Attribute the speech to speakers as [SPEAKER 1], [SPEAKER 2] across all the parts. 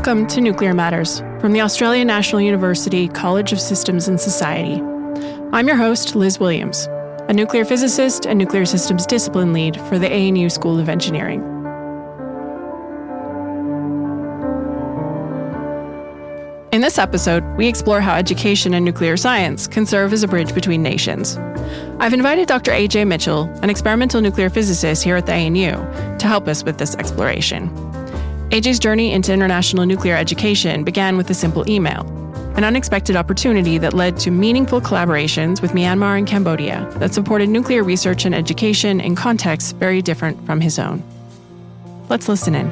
[SPEAKER 1] Welcome to Nuclear Matters from the Australian National University College of Systems and Society. I'm your host, Liz Williams, a nuclear physicist and nuclear systems discipline lead for the ANU School of Engineering. In this episode, we explore how education in nuclear science can serve as a bridge between nations. I've invited Dr. A.J. Mitchell, an experimental nuclear physicist here at the ANU, to help us with this exploration. AJ's journey into international nuclear education began with a simple email, an unexpected opportunity that led to meaningful collaborations with Myanmar and Cambodia that supported nuclear research and education in contexts very different from his own. Let's listen in.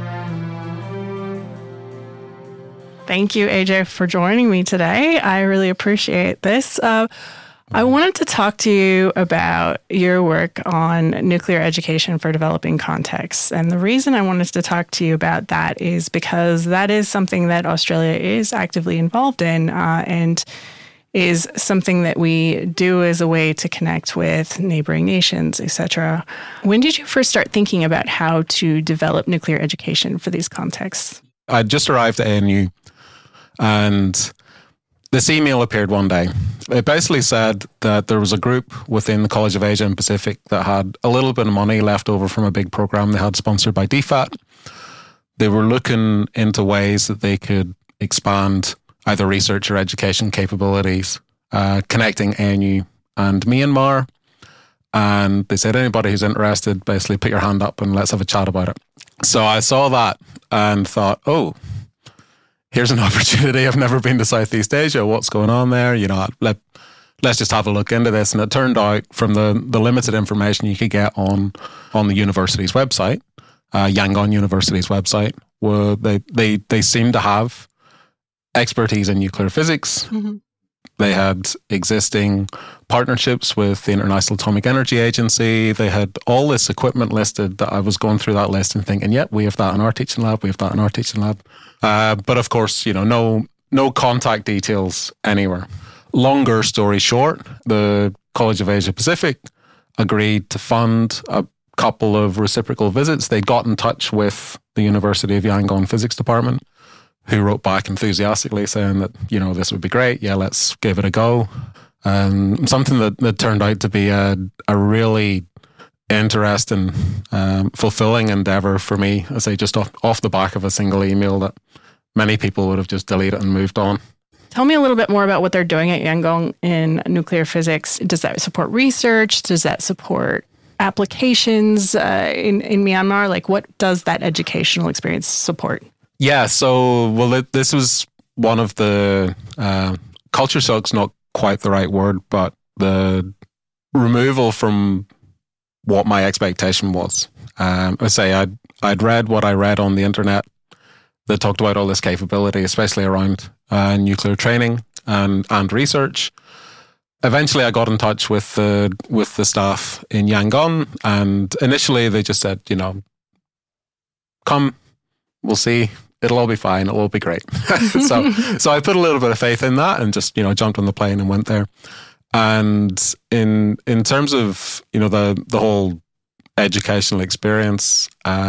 [SPEAKER 1] Thank you, AJ, for joining me today. I really appreciate this. I wanted to talk to you about your work on nuclear education for developing contexts. And the reason I wanted to talk to you about that is because that is something that Australia is actively involved in and is something that we do as a way to connect with neighboring nations, etc. When did you first start thinking about how to develop nuclear education for these contexts?
[SPEAKER 2] I just arrived at ANU and this email appeared one day. It basically said that there was a group within the College of Asia and Pacific that had a little bit of money left over from a big program they had sponsored by DFAT. They were looking into ways that they could expand either research or education capabilities, connecting ANU and Myanmar. And they said, anybody who's interested, basically put your hand up and let's have a chat about it. So I saw that and thought, oh, here's an opportunity. I've never been to Southeast Asia. What's going on there? You know, let's just have a look into this. And it turned out from the limited information you could get on the university's website, Yangon University's website, where they seem to have expertise in nuclear physics. Mm-hmm. They had existing partnerships with the International Atomic Energy Agency. They had all this equipment listed that I was going through that list and thinking, yeah, we have that in our teaching lab. We have that in our teaching lab. But of course, you know, no contact details anywhere. Longer story short, the College of Asia Pacific agreed to fund a couple of reciprocal visits. They got in touch with the University of Yangon Physics Department, who wrote back enthusiastically saying that, you know, this would be great. Yeah, let's give it a go. Something that turned out to be a really interesting, fulfilling endeavor for me, I say, just off the back of a single email that many people would have just deleted and moved on.
[SPEAKER 1] Tell me a little bit more about what they're doing at Yangon in nuclear physics. Does that support research? Does that support applications in Myanmar? Like, what does that educational experience support?
[SPEAKER 2] Yeah, so, this was one of the culture shock's not quite the right word, but the removal from what my expectation was. I say I'd read what I read on the internet that talked about all this capability, especially around nuclear training and research. Eventually, I got in touch with the staff in Yangon, and initially they just said, you know, come, we'll see. It'll all be fine. It'll all be great. So I put a little bit of faith in that and just, you know, jumped on the plane and went there. And in terms of, you know, the whole educational experience,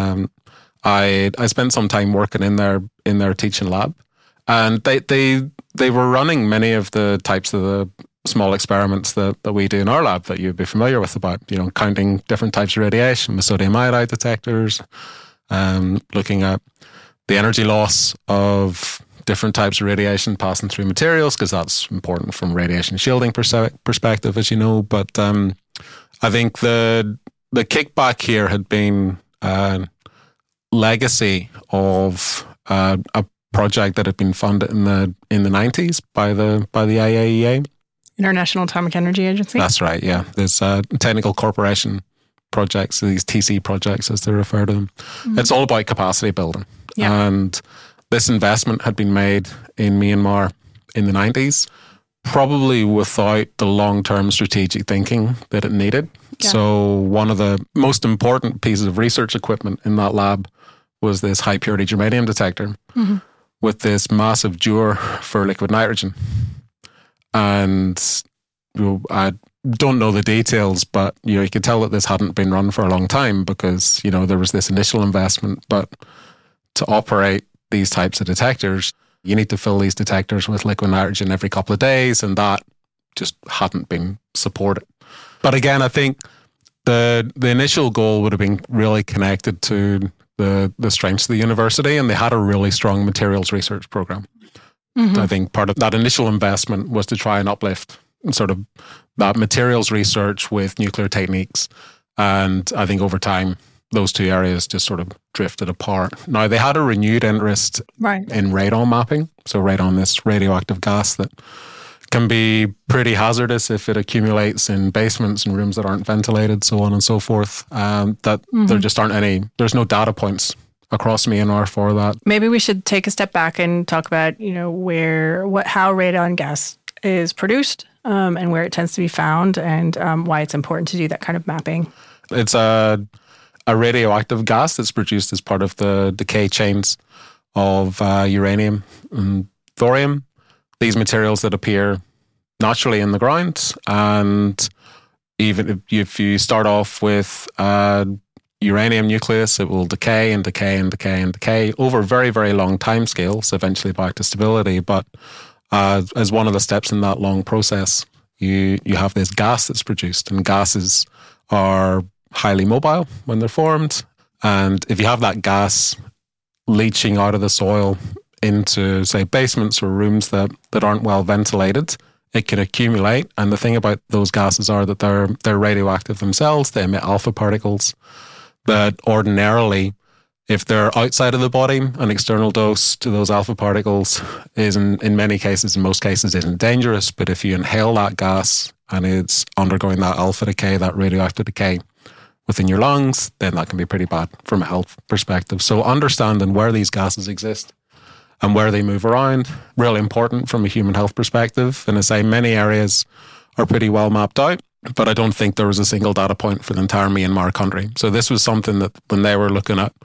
[SPEAKER 2] I spent some time working in their teaching lab, and they were running many of the types of the small experiments that we do in our lab that you'd be familiar with, about, you know, counting different types of radiation with sodium iodide detectors, looking at the energy loss of different types of radiation passing through materials, because that's important from radiation shielding perspective, as you know. But I think the kickback here had been a legacy of a project that had been funded in the 90s by the IAEA,
[SPEAKER 1] International Atomic Energy Agency.
[SPEAKER 2] That's right. Yeah, there's technical corporation projects, these TC projects as they refer to them. Mm-hmm. It's all about capacity building. Yeah. And this investment had been made in Myanmar in the 90s, probably without the long-term strategic thinking that it needed. Yeah. So one of the most important pieces of research equipment in that lab was this high-purity germanium detector, mm-hmm. with this massive dewar for liquid nitrogen. And I don't know the details, but you could tell that this hadn't been run for a long time, because there was this initial investment, but to operate these types of detectors, you need to fill these detectors with liquid nitrogen every couple of days, and that just hadn't been supported. But again, I think the initial goal would have been really connected to the strengths of the university, and they had a really strong materials research program. Mm-hmm. I think part of that initial investment was to try and uplift sort of that materials research with nuclear techniques. And I think over time, those two areas just sort of drifted apart. Now, they had a renewed interest in radon mapping. So radon, this radioactive gas that can be pretty hazardous if it accumulates in basements and rooms that aren't ventilated, so on and so forth. There just aren't there's no data points across Myanmar for that.
[SPEAKER 1] Maybe we should take a step back and talk about, how radon gas is produced and where it tends to be found, and why it's important to do that kind of mapping.
[SPEAKER 2] It's a radioactive gas that's produced as part of the decay chains of uranium and thorium. These materials that appear naturally in the ground, and even if you start off with uranium nucleus, it will decay and decay and decay and decay over very, very long time scales, eventually back to stability. But as one of the steps in that long process, you have this gas that's produced, and gases are highly mobile when they're formed. And if you have that gas leaching out of the soil into, say, basements or rooms that aren't well ventilated, it can accumulate. And the thing about those gases are that they're radioactive themselves. They emit alpha particles that ordinarily, if they're outside of the body, an external dose to those alpha particles is in many cases, in most cases, isn't dangerous. But if you inhale that gas and it's undergoing that alpha decay, that radioactive decay within your lungs, then that can be pretty bad from a health perspective. So understanding where these gases exist and where they move around, really important from a human health perspective. And I say many areas are pretty well mapped out, but I don't think there was a single data point for the entire Myanmar country. So this was something that when they were looking at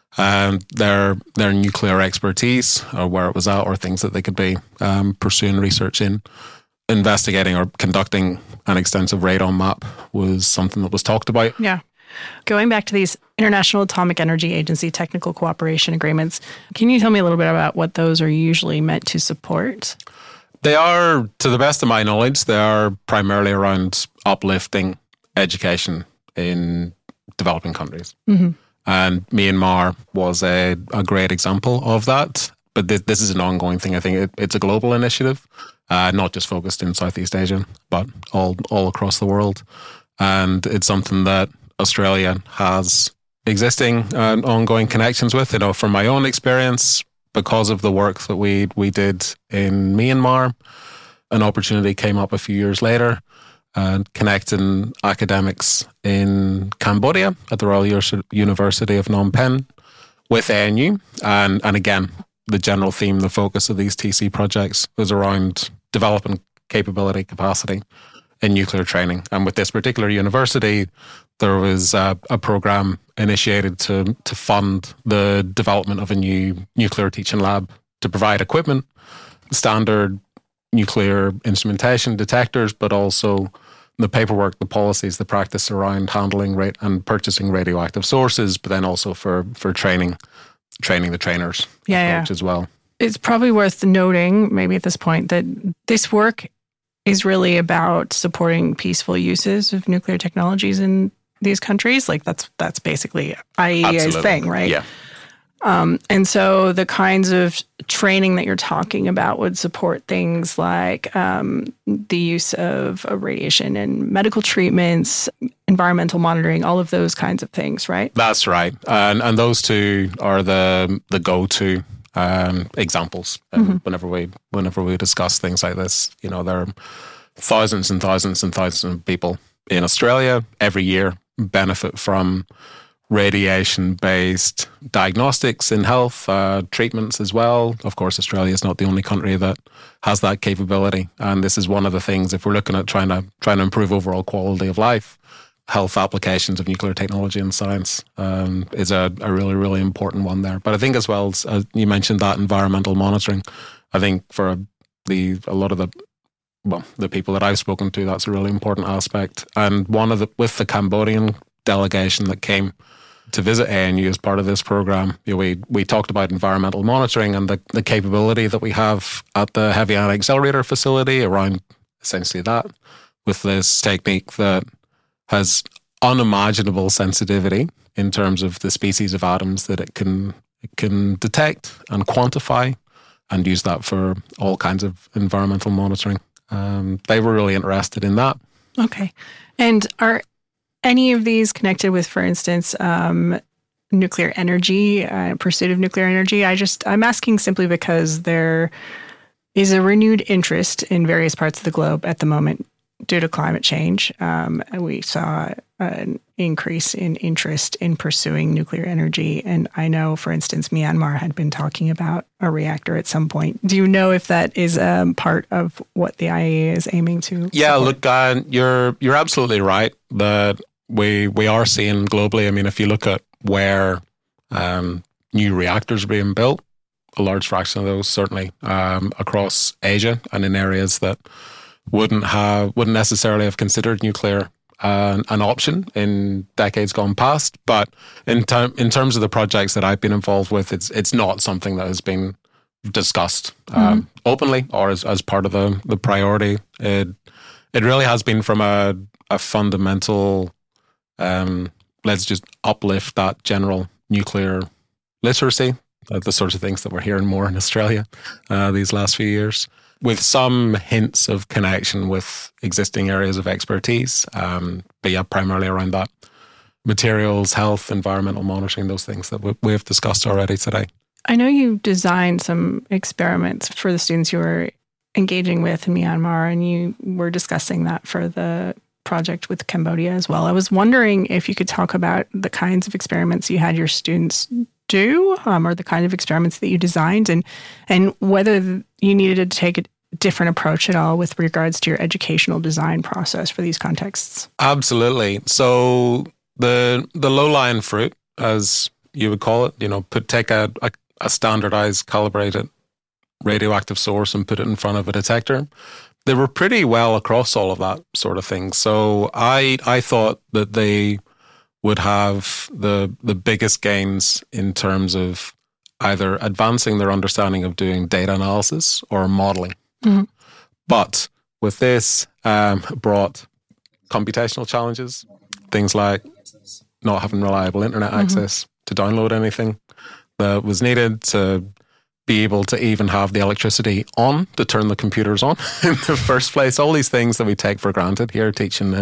[SPEAKER 2] their nuclear expertise, or where it was at, or things that they could be pursuing research in, investigating or conducting an extensive radon map was something that was talked about.
[SPEAKER 1] Yeah. Going back to these International Atomic Energy Agency technical cooperation agreements, can you tell me a little bit about what those are usually meant to support?
[SPEAKER 2] They are, to the best of my knowledge, they are primarily around uplifting education in developing countries. Mm-hmm. And Myanmar was a great example of that. But this is an ongoing thing. I think it's a global initiative, not just focused in Southeast Asia, but all across the world. And it's something that Australia has existing and ongoing connections with. From my own experience, because of the work that we did in Myanmar, an opportunity came up a few years later, connecting academics in Cambodia at the Royal University of Phnom Penh with ANU. And again, the general theme, the focus of these TC projects was around developing capability, capacity in nuclear training. And with this particular university, there was a program initiated to fund the development of a new nuclear teaching lab to provide equipment, standard nuclear instrumentation, detectors, but also the paperwork, the policies, the practice around handling and purchasing radioactive sources, but then also for training the trainers as well.
[SPEAKER 1] It's probably worth noting, maybe at this point, that this work is really about supporting peaceful uses of nuclear technologies in these countries. Like that's basically IAEA's thing, right?
[SPEAKER 2] Yeah.
[SPEAKER 1] And so the kinds of training that you're talking about would support things like the use of radiation and medical treatments, environmental monitoring, all of those kinds of things, right?
[SPEAKER 2] That's right. And those two are the go-to examples. Whenever we discuss things like this, there are thousands and thousands and thousands of people in Australia every year benefit from radiation-based diagnostics in health, treatments as well. Of course, Australia is not the only country that has that capability, and this is one of the things. If we're looking at trying to improve overall quality of life, health applications of nuclear technology and science is a really, really important one there. But I think as well as you mentioned that environmental monitoring, I think for a lot of the people that I've spoken to, that's a really important aspect. And with the Cambodian delegation that came to visit ANU as part of this program, we talked about environmental monitoring and the capability that we have at the Heavy Ion Accelerator facility around essentially that, with this technique that has unimaginable sensitivity in terms of the species of atoms that it can detect and quantify, and use that for all kinds of environmental monitoring. They were really interested in that.
[SPEAKER 1] Okay. And are any of these connected with, for instance, nuclear energy, pursuit of nuclear energy? I'm asking simply because there is a renewed interest in various parts of the globe at the moment due to climate change. We saw an increase in interest in pursuing nuclear energy. And I know, for instance, Myanmar had been talking about a reactor at some point. Do you know if that is part of what the IAEA is aiming to
[SPEAKER 2] Yeah,
[SPEAKER 1] support?
[SPEAKER 2] look, you're absolutely right that we are seeing globally. I mean, if you look at where new reactors are being built, a large fraction of those certainly across Asia and in areas that wouldn't necessarily have considered nuclear an option in decades gone past. But in terms of the projects that I've been involved with, it's not something that has been discussed openly or as part of the priority. It really has been from a fundamental, let's just uplift that general nuclear literacy, the sorts of things that we're hearing more in Australia these last few years, with some hints of connection with existing areas of expertise. But yeah, primarily around that. Materials, health, environmental monitoring, those things that we have discussed already today.
[SPEAKER 1] I know you designed some experiments for the students you were engaging with in Myanmar, and you were discussing that for the project with Cambodia as well. I was wondering if you could talk about the kinds of experiments you had your students do, or the kind of experiments that you designed, and whether you needed to take a different approach at all with regards to your educational design process for these contexts.
[SPEAKER 2] Absolutely. So the low-lying fruit, as you would call it, take a standardized, calibrated radioactive source and put it in front of a detector. They were pretty well across all of that sort of thing. So I thought that they would have the biggest gains in terms of either advancing their understanding of doing data analysis or modeling. Mm-hmm. But with this brought computational challenges, things like not having reliable internet access to download anything that was needed, to be able to even have the electricity on to turn the computers on in the first place. All these things that we take for granted here teaching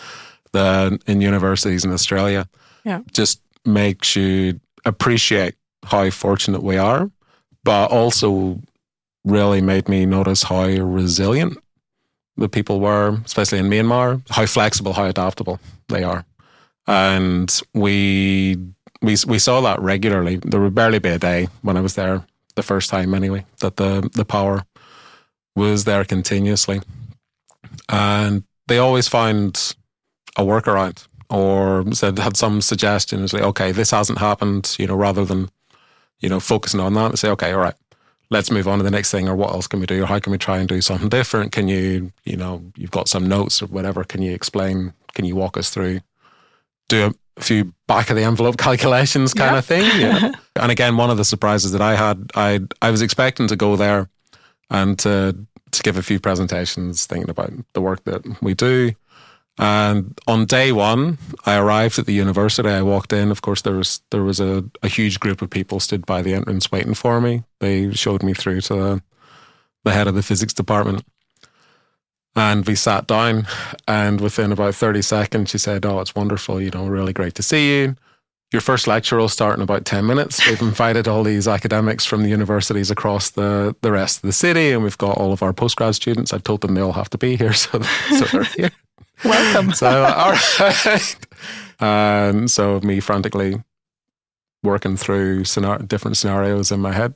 [SPEAKER 2] in universities in Australia, just makes you appreciate how fortunate we are, but also really made me notice how resilient the people were, especially in Myanmar, how flexible, how adaptable they are. And we saw that regularly. There would barely be a day when I was there the first time anyway, that the power was there continuously. And they always found a workaround or had some suggestion. It's like, okay, this hasn't happened, rather than, focusing on that, say, okay, all right, let's move on to the next thing, or what else can we do? Or how can we try and do something different? Can you, you've got some notes or whatever, can you explain, can you walk us through, do a few back of the envelope calculations kind of thing? Yeah. And again, one of the surprises that I had, I was expecting to go there and to give a few presentations thinking about the work that we do. And on day one, I arrived at the university. I walked in. Of course, there was a huge group of people stood by the entrance waiting for me. They showed me through to the head of the physics department. And we sat down, and within about 30 seconds, she said, "Oh, it's wonderful, really great to see you. Your first lecture will start in about 10 minutes. We've invited all these academics from the universities across the rest of the city, and we've got all of our postgrad students. I've told them they all have to be here, so they're here."
[SPEAKER 1] Welcome.
[SPEAKER 2] So, all right. And so me frantically working through different scenarios in my head,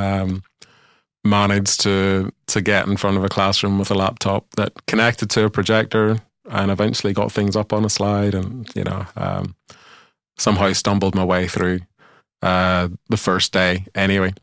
[SPEAKER 2] managed to get in front of a classroom with a laptop that connected to a projector, and eventually got things up on a slide, and somehow stumbled my way through the first day anyway.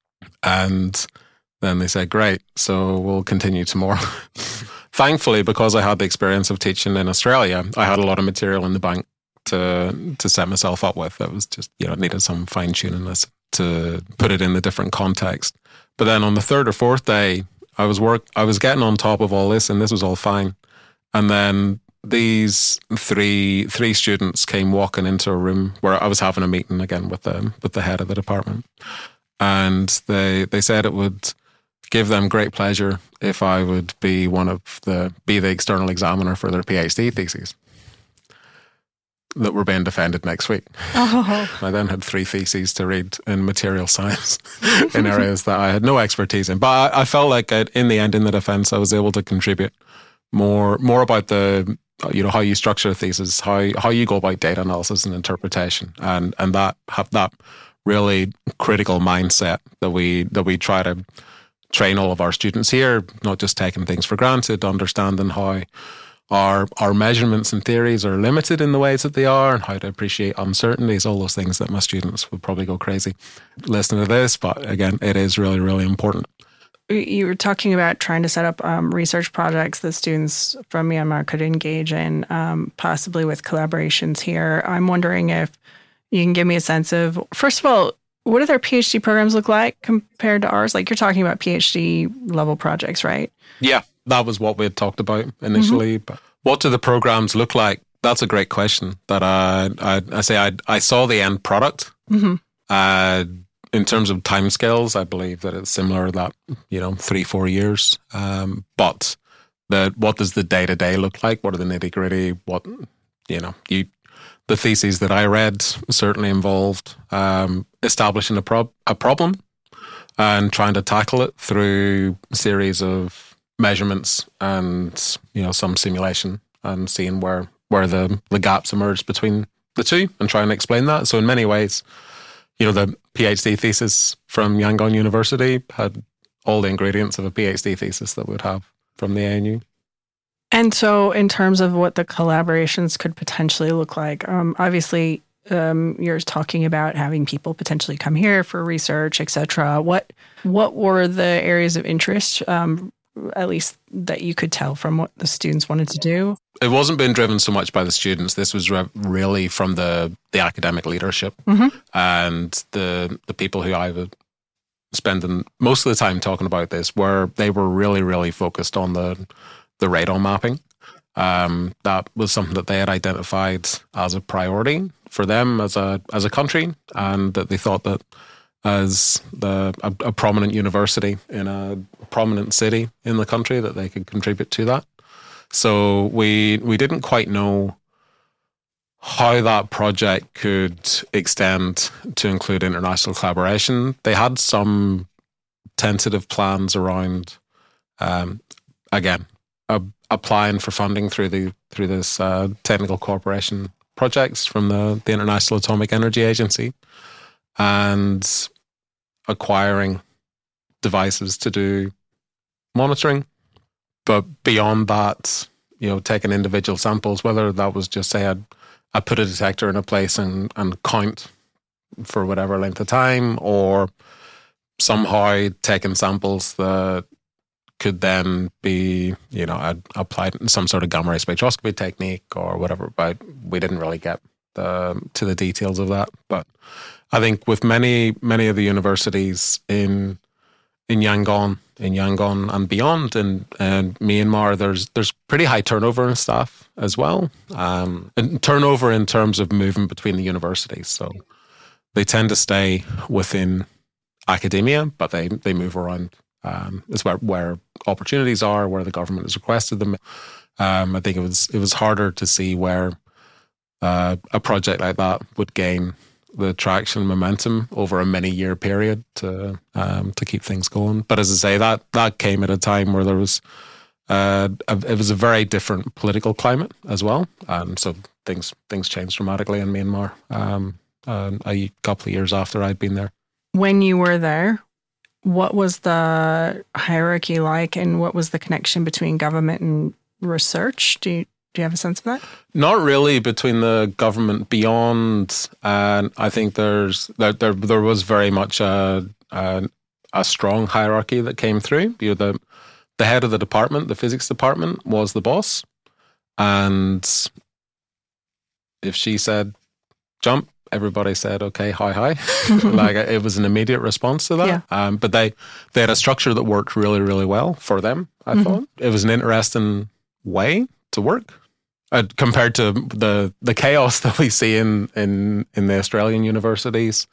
[SPEAKER 2] And then they said, "Great, so we'll continue tomorrow." Thankfully, because I had the experience of teaching in Australia, I had a lot of material in the bank to set myself up with. It was just, needed some fine tuning to put it in a different context. But then on the third or fourth day, I was getting on top of all this, and this was all fine. And then these three students came walking into a room where I was having a meeting again with the head of the department, and they said it would give them great pleasure if I would be the external examiner for their PhD theses that were being defended next week.
[SPEAKER 1] Oh.
[SPEAKER 2] I then had 3 theses to read in material science in areas that I had no expertise in. But I felt like in the end, in the defense, I was able to contribute more about the, how you structure a thesis, how you go about data analysis and interpretation, and that have that really critical mindset that we try to train all of our students here, not just taking things for granted, understanding how our measurements and theories are limited in the ways that they are, and how to appreciate uncertainties, all those things that my students would probably go crazy listening to this. But again, it is really, really important.
[SPEAKER 1] You were talking about trying to set up research projects that students from Myanmar could engage in, possibly with collaborations here. I'm wondering if you can give me a sense of, first of all, what do their PhD programs look like compared to ours? Like, you're talking about PhD level projects, right?
[SPEAKER 2] Yeah, that was what we had talked about initially. But what do the programs look like? That's a great question. That I saw the end product. In terms of timescales, I believe that it's similar, that 3-4 years. But what does the day-to-day look like? What are the nitty-gritty? The theses that I read certainly involved establishing a problem and trying to tackle it through a series of measurements and some simulation, and seeing where the gaps emerge between the two and trying to explain that. So in many ways, the PhD thesis from Yangon University had all the ingredients of a PhD thesis that we'd have from the ANU.
[SPEAKER 1] And so in terms of what the collaborations could potentially look like, obviously you're talking about having people potentially come here for research, et cetera. What were the areas of interest, at least that you could tell from what the students wanted to do?
[SPEAKER 2] It wasn't being driven so much by the students. This was really from the academic leadership and the people who I was spending most of the time talking about this, where they were really, really focused on the radon mapping. That was something that they had identified as a priority for them as a country, and that they thought that as a prominent university in a prominent city in the country, that they could contribute to that. So we didn't quite know how that project could extend to include international collaboration. They had some tentative plans around, applying for funding through this technical cooperation projects from the International Atomic Energy Agency, and acquiring devices to do monitoring. But beyond that, taking individual samples, whether that was just, say, I put a detector in a place and count for whatever length of time, or somehow taking samples that could then be, applied in some sort of gamma ray spectroscopy technique or whatever. But we didn't really get to the details of that. But I think with many of the universities in Yangon and beyond, and Myanmar, there's pretty high turnover in staff as well, and turnover in terms of movement between the universities. So they tend to stay within academia, but they move around. It's where opportunities are, where the government has requested them. I think it was harder to see where a project like that would gain the traction and momentum over a many-year period to keep things going. But as I say, that came at a time where there was it was a very different political climate as well. So things changed dramatically in Myanmar a couple of years after I'd been there.
[SPEAKER 1] When you were there, what was the hierarchy like, and what was the connection between government and research? Do you have a sense of that?
[SPEAKER 2] Not really between the government beyond, and I think there was very much a strong hierarchy that came through. The head of the department, the physics department, was the boss, and if she said jump, everybody said, okay, hi. Like it was an immediate response to that.
[SPEAKER 1] Yeah.
[SPEAKER 2] But they had a structure that worked really, really well for them, I thought. It was an interesting way to work compared to the chaos that we see in the Australian universities,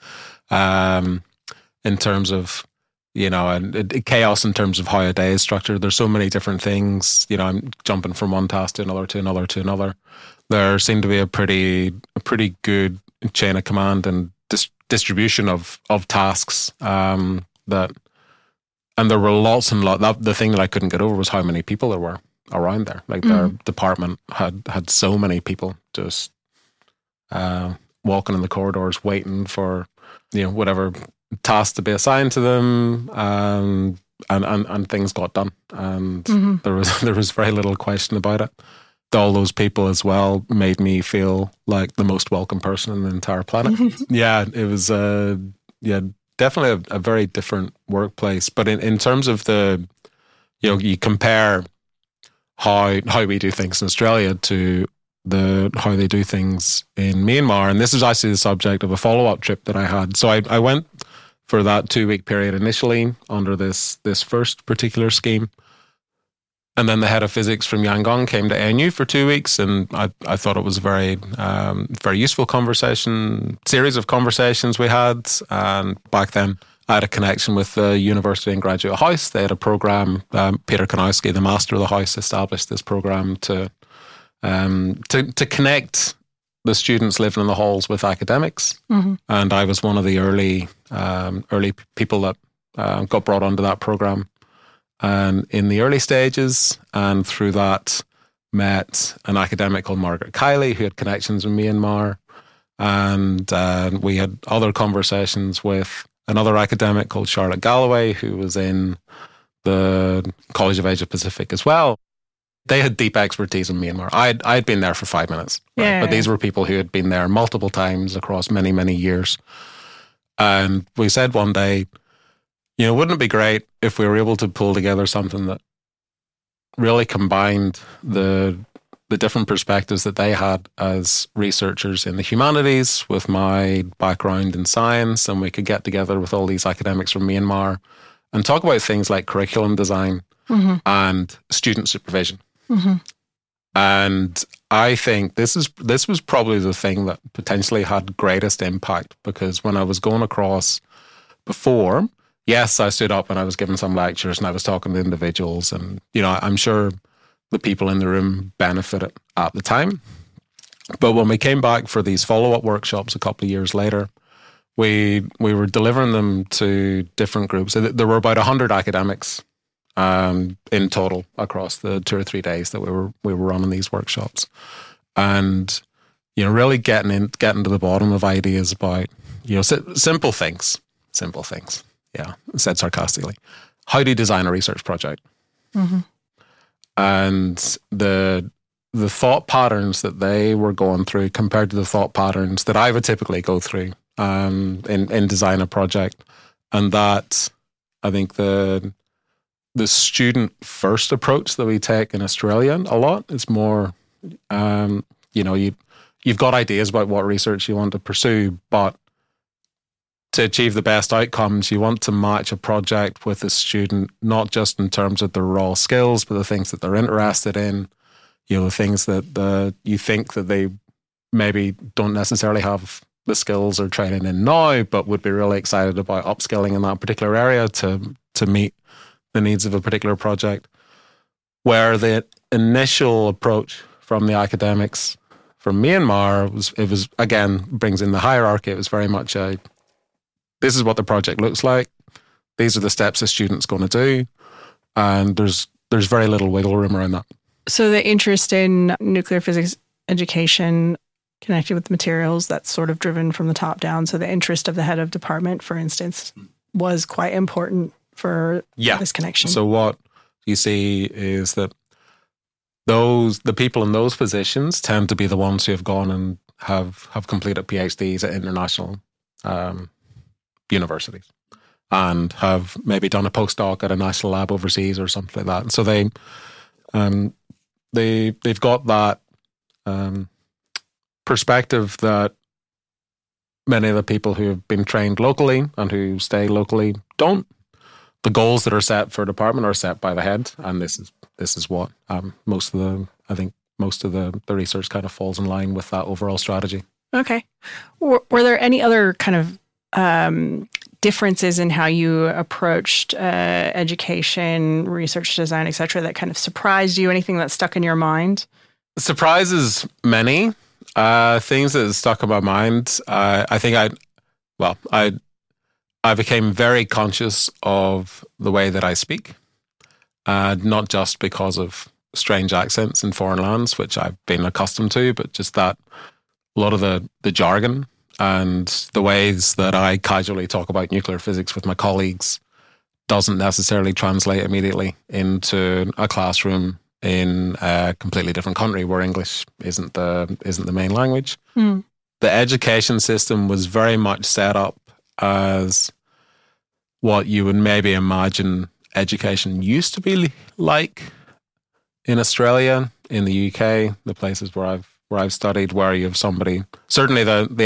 [SPEAKER 2] in terms of, and chaos in terms of how a day is structured. There's so many different things, I'm jumping from one task to another, to another, to another. There seemed to be a pretty good chain of command and distribution of tasks, and there were lots and lots. The thing that I couldn't get over was how many people there were around there. Like their department had so many people just walking in the corridors, waiting for whatever task to be assigned to them, and things got done, and there was very little question about it. All those people as well made me feel like the most welcome person on the entire planet. Yeah, it was definitely a very different workplace. But in terms of the, you compare how we do things in Australia to how they do things in Myanmar, and this is actually the subject of a follow-up trip that I had. So I went for that 2-week period initially under this first particular scheme. And then the head of physics from Yangon came to ANU for 2 weeks, and I thought it was a very useful series of conversations we had. And back then, I had a connection with the University and Graduate House. They had a program. Peter Kanowski, the master of the house, established this program to connect the students living in the halls with academics. And I was one of the early people that got brought onto that program. And in the early stages, and through that, met an academic called Margaret Kiley, who had connections in Myanmar. And we had other conversations with another academic called Charlotte Galloway, who was in the College of Asia Pacific as well. They had deep expertise in Myanmar. I'd been there for 5 minutes, right?
[SPEAKER 1] Yeah.
[SPEAKER 2] But these were people who had been there multiple times across many, many years. And we said one day, wouldn't it be great if we were able to pull together something that really combined the different perspectives that they had as researchers in the humanities with my background in science, and we could get together with all these academics from Myanmar and talk about things like curriculum design and student supervision. And I think this was probably the thing that potentially had greatest impact, because when I was going across before, yes, I stood up and I was giving some lectures and I was talking to individuals, and I'm sure the people in the room benefited at the time. But when we came back for these follow-up workshops a couple of years later, we were delivering them to different groups. There were about 100 academics in total across the 2 or 3 days that we were running these workshops, and really getting to the bottom of ideas about simple things. Yeah, said sarcastically. How do you design a research project? And the thought patterns that they were going through compared to the thought patterns that I would typically go through in design a project, and that I think the student first approach that we take in Australia a lot is more, you've got ideas about what research you want to pursue, but to achieve the best outcomes, you want to match a project with a student, not just in terms of their raw skills, but the things that they're interested in, the things that you think that they maybe don't necessarily have the skills or training in now, but would be really excited about upskilling in that particular area to meet the needs of a particular project. Where the initial approach from the academics from Myanmar was again, brings in the hierarchy. It was very much this is what the project looks like. These are the steps a student's going to do. And there's very little wiggle room around that.
[SPEAKER 1] So the interest in nuclear physics education connected with materials, that's sort of driven from the top down. So the interest of the head of department, for instance, was quite important for this connection.
[SPEAKER 2] So what you see is that the people in those positions tend to be the ones who have gone and have completed PhDs at international universities and have maybe done a postdoc at a national lab overseas or something like that. And so they've got that perspective that many of the people who have been trained locally and who stay locally don't. The goals that are set for a department are set by the head, and this is what most of the research kind of falls in line with that overall strategy.
[SPEAKER 1] Okay. Were there any other kind of differences in how you approached education, research design, et cetera, that kind of surprised you? Anything that stuck in your mind?
[SPEAKER 2] Surprises many. Things that stuck in my mind. I think I became very conscious of the way that I speak, not just because of strange accents in foreign lands, which I've been accustomed to, but just that a lot of the jargon and the ways that I casually talk about nuclear physics with my colleagues doesn't necessarily translate immediately into a classroom in a completely different country where English isn't the main language. The education system was very much set up as what you would maybe imagine education used to be like in Australia, in the UK, the places where I've studied, where you have somebody, certainly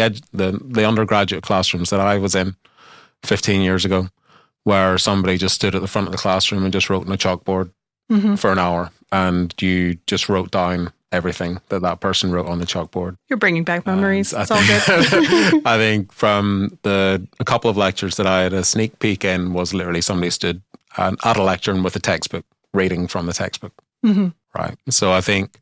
[SPEAKER 2] the undergraduate classrooms that I was in 15 years ago, where somebody just stood at the front of the classroom and just wrote on a chalkboard for an hour, and you just wrote down everything that person wrote on the chalkboard.
[SPEAKER 1] You're bringing back memories. It's all good.
[SPEAKER 2] I think from a couple of lectures that I had a sneak peek in was literally somebody stood at a lectern with a textbook, reading from the textbook. Right. So I think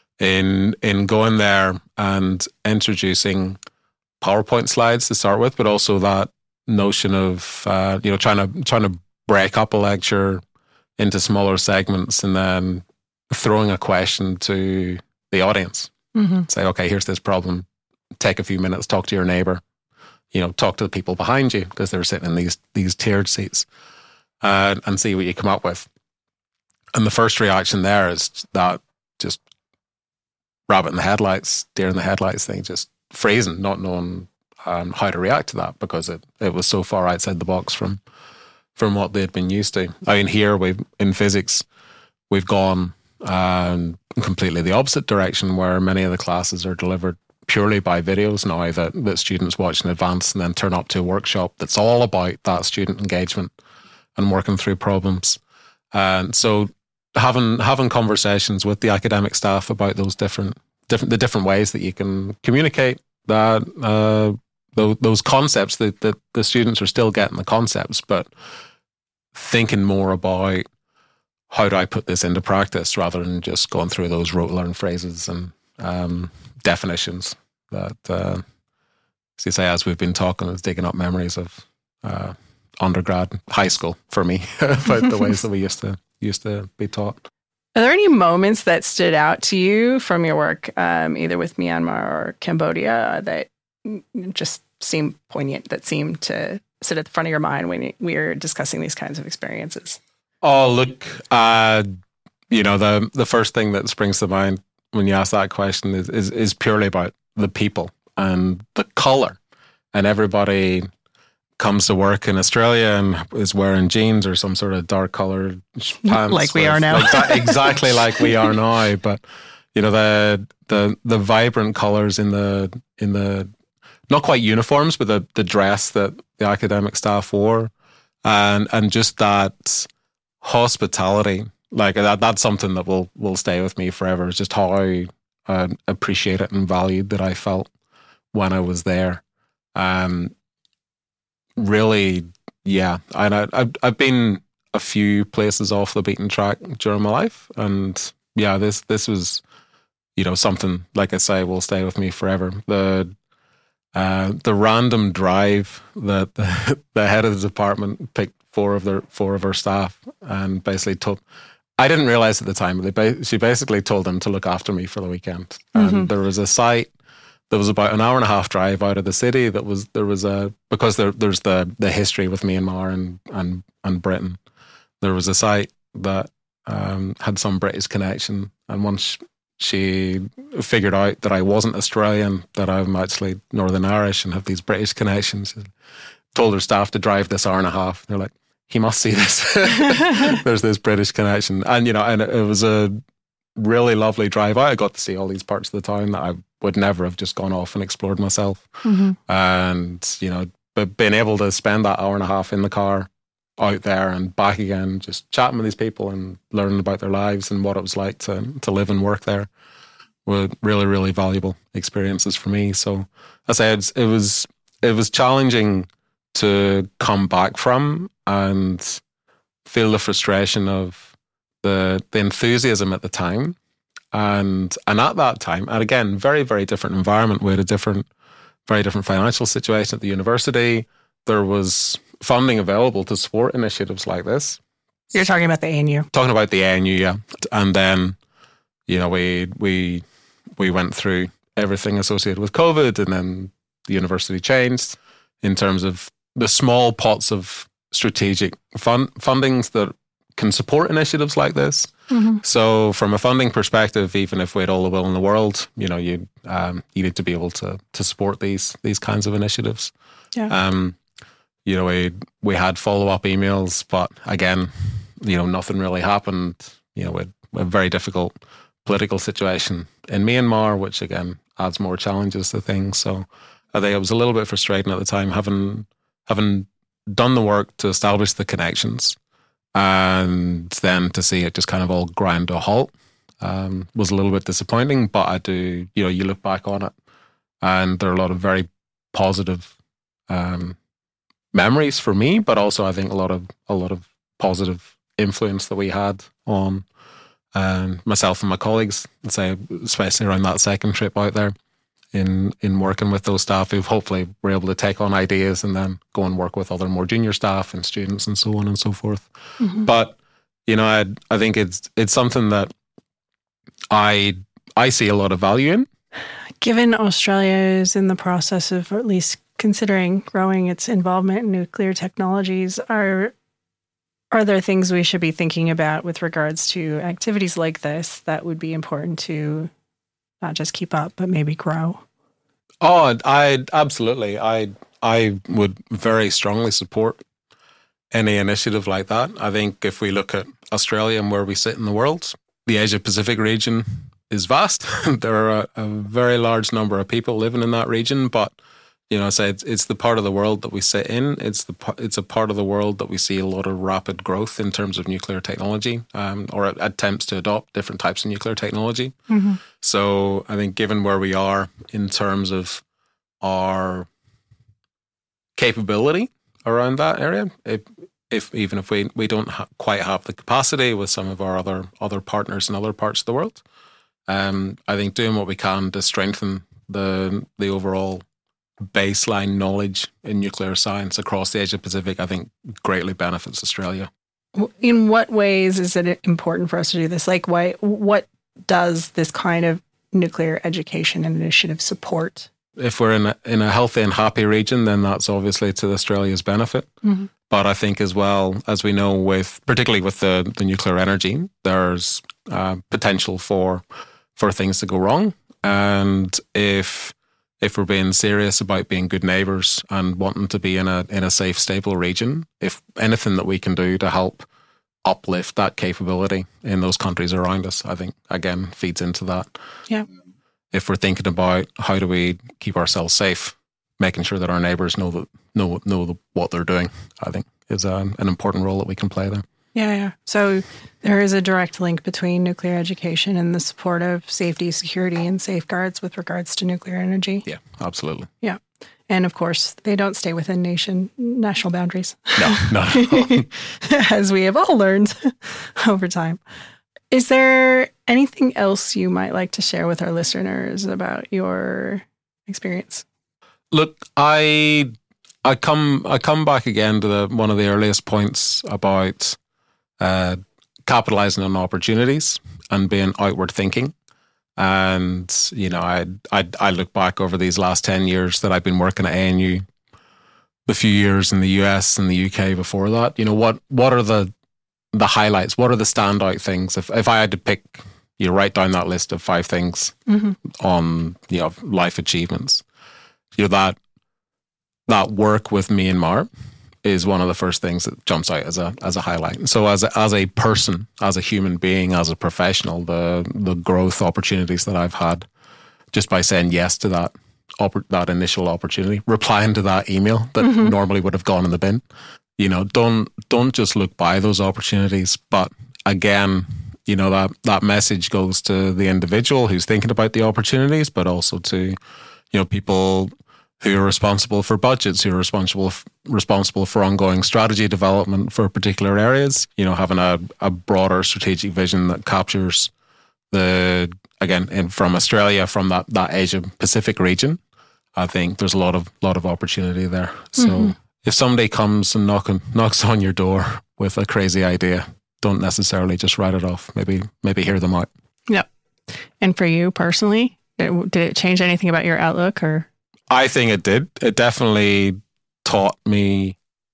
[SPEAKER 2] in going there and introducing PowerPoint slides to start with, but also that notion of trying to break up a lecture into smaller segments and then throwing a question to the audience. Say, okay, here's this problem. Take a few minutes, talk to your neighbor, talk to the people behind you because they're sitting in these tiered seats, and see what you come up with. And the first reaction there is that just rabbit in the headlights, deer in the headlights thing, just freezing, not knowing how to react to that because it was so far outside the box from what they'd been used to. I mean, here in physics, we've gone completely the opposite direction, where many of the classes are delivered purely by videos now that students watch in advance and then turn up to a workshop that's all about that student engagement and working through problems. And so having conversations with the academic staff about those different ways that you can communicate that those concepts, that the students are still getting the concepts, but thinking more about how do I put this into practice rather than just going through those rote learn phrases and definitions that, as you say, as we've been talking, is digging up memories of undergrad, high school for me, about the ways that we used to be taught.
[SPEAKER 1] Are there any moments that stood out to you from your work, either with Myanmar or Cambodia, that just seemed poignant, that seemed to sit at the front of your mind when we were discussing these kinds of experiences?
[SPEAKER 2] Oh, look, the first thing that springs to mind when you ask that question is purely about the people and the colour. And everybody comes to work in Australia and is wearing jeans or some sort of dark coloured pants.
[SPEAKER 1] Like we are now.
[SPEAKER 2] Exactly like we are now. But, the vibrant colours in the not quite uniforms, but the dress that the academic staff wore, and just that hospitality, like that's something that will stay with me forever. It's just how appreciated and valued that I felt when I was there. Really, yeah. And I've been a few places off the beaten track during my life, and yeah, this was, something, like I say, will stay with me forever. The random drive that the head of the department picked four of her staff and basically told. I didn't realize at the time, but she basically told them to look after me for the weekend. And there was a site that was about an hour and a half drive out of the city. Because there's the history with Myanmar and Britain. There was a site that had some British connection, and once she figured out that I wasn't Australian, that I'm actually Northern Irish and have these British connections, she told her staff to drive this hour and a half. They're like, he must see this. There's this British connection. And, and it was a really lovely drive out. I got to see all these parts of the town that I would never have just gone off and explored myself. And, but being able to spend that hour and a half in the car out there and back again, just chatting with these people and learning about their lives and what it was like to live and work there were really, really valuable experiences for me. So I said it was challenging to come back from and feel the frustration of the enthusiasm at the time. And at that time, and again, very, very different environment. We had a very different financial situation at the university. There was funding available to support initiatives like this.
[SPEAKER 1] You're talking about the ANU.
[SPEAKER 2] Talking about the ANU, yeah. And then, we went through everything associated with COVID, and then the university changed in terms of the small pots of strategic fundings that can support initiatives like this. So from a funding perspective, even if we had all the will in the world, you need to be able to support these kinds of initiatives.
[SPEAKER 1] Yeah.
[SPEAKER 2] We had follow-up emails, but again, nothing really happened. We had a very difficult political situation in Myanmar, which again adds more challenges to things. So I think it was a little bit frustrating at the time, having done the work to establish the connections, and then to see it just kind of all grind to a halt was a little bit disappointing. But I do, you look back on it, and there are a lot of very positive memories for me, but also I think a lot of positive influence that we had on myself and my colleagues, say, especially around that second trip out there, in working with those staff who hopefully were able to take on ideas and then go and work with other more junior staff and students and so on and so forth. But I think it's something that I see a lot of value in.
[SPEAKER 1] Given Australia is in the process of at least considering growing its involvement in nuclear technologies, are there things we should be thinking about with regards to activities like this that would be important to not just keep up, but maybe grow?
[SPEAKER 2] Oh, absolutely. I would very strongly support any initiative like that. I think if we look at Australia and where we sit in the world, the Asia Pacific region is vast. There are a very large number of people living in that region, but it's the part of the world that we sit in. It's a part of the world that we see a lot of rapid growth in terms of nuclear technology, or attempts to adopt different types of nuclear technology. So I think given where we are in terms of our capability around that area, even if we don't quite have the capacity with some of our other partners in other parts of the world, I think doing what we can to strengthen the overall baseline knowledge in nuclear science across the Asia Pacific, I think greatly benefits Australia.
[SPEAKER 1] In what ways is it important for us to do this? Like, what does this kind of nuclear education initiative support?
[SPEAKER 2] If we're in a healthy and happy region, then that's obviously to Australia's benefit. But I think as well, as we know, particularly with the nuclear energy, there's potential for things to go wrong. And if we're being serious about being good neighbours and wanting to be in a safe, stable region, if anything that we can do to help uplift that capability in those countries around us, I think, again, feeds into that.
[SPEAKER 1] Yeah.
[SPEAKER 2] If we're thinking about how do we keep ourselves safe, making sure that our neighbours know what they're doing, I think is an important role that we can play there.
[SPEAKER 1] Yeah. So there is a direct link between nuclear education and the support of safety, security, and safeguards with regards to nuclear energy.
[SPEAKER 2] Yeah, absolutely.
[SPEAKER 1] Yeah. And of course, they don't stay within national boundaries.
[SPEAKER 2] No, not at all.
[SPEAKER 1] As we have all learned over time. Is there anything else you might like to share with our listeners about your experience?
[SPEAKER 2] Look, I come back again to one of the earliest points about capitalizing on opportunities and being outward thinking. And, I look back over these last 10 years that I've been working at ANU, the few years in the US and the UK before that. What are the highlights? What are the standout things? If I had to pick, write down that list of 5 things on, life achievements, that work with Myanmar is one of the first things that jumps out as a highlight. And so as a person, as a human being, as a professional, the growth opportunities that I've had just by saying yes to that initial opportunity, replying to that email that normally would have gone in the bin. Don't just look by those opportunities. But again, that message goes to the individual who's thinking about the opportunities, but also to, people who are responsible for budgets, who are responsible for ongoing strategy development for particular areas, having a broader strategic vision that captures from Australia, from that Asia Pacific region. I think there's a lot of opportunity there. So if somebody comes and knocks on your door with a crazy idea, don't necessarily just write it off. Maybe hear them out.
[SPEAKER 1] Yep. And for you personally, did it change anything about your outlook? Or
[SPEAKER 2] I think it did. It definitely taught me,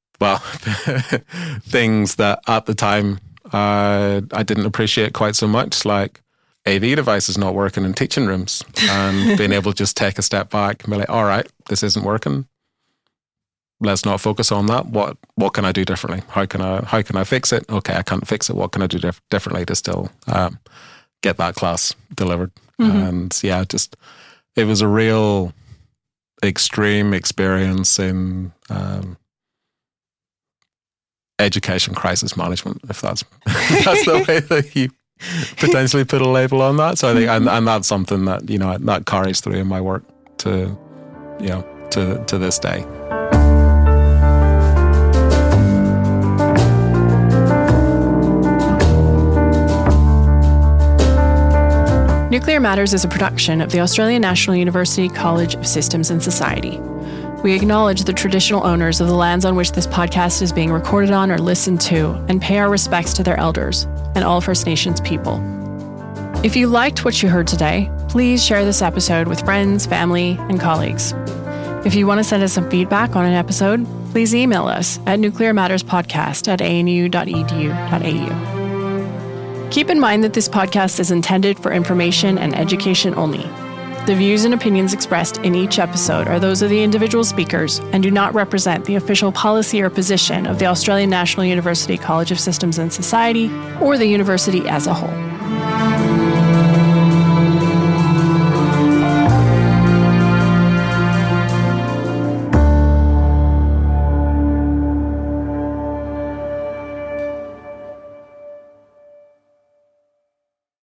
[SPEAKER 2] things that at the time I didn't appreciate quite so much, like AV devices not working in teaching rooms, and being able to just take a step back and be like, all right, this isn't working. Let's not focus on that. What can I do differently? How can I fix it? Okay, I can't fix it. What can I do differently to still get that class delivered? And yeah, it was a real extreme experience in education crisis management, if that's the way that you potentially put a label on that. So I think, and that's something that that carries through in my work to this day.
[SPEAKER 1] Nuclear Matters is a production of the Australian National University College of Systems and Society. We acknowledge the traditional owners of the lands on which this podcast is being recorded on or listened to, and pay our respects to their elders and all First Nations people. If you liked what you heard today, please share this episode with friends, family, and colleagues. If you want to send us some feedback on an episode, please email us at nuclearmatterspodcast@anu.edu.au. Keep in mind that this podcast is intended for information and education only. The views and opinions expressed in each episode are those of the individual speakers and do not represent the official policy or position of the Australian National University College of Systems and Society or the university as a whole.